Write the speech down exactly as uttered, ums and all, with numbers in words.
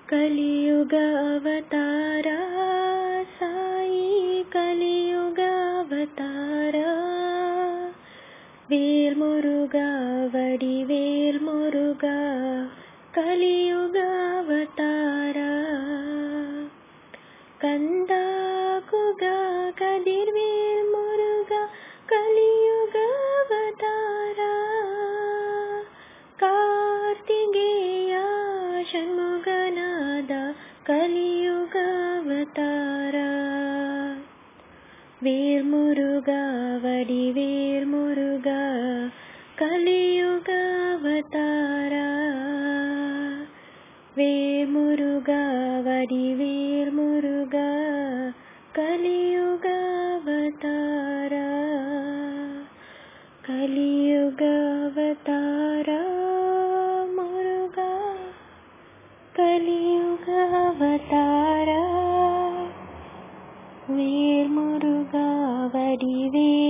கலியுக அவதாரா சாயி கலியுக அவதாரா வேல் முருகா வடிவேல் முருகா கலியுக அவதாரா கந்தா குகா கதிர்வேல் முருகா கலியுக அவதாரா கார்த்திகேயா ஷண்முகநாதா கலியுக அவதாரா வேல் முருகா வடிவேல் முருகா கலியுக அவதாரா வேல் முருகா வடிவேல் முருகா கலியுக அவதாரா கலியுக அவதாரா முருகா கலியுக அவதாரா வேல் முருகா வடிவேல்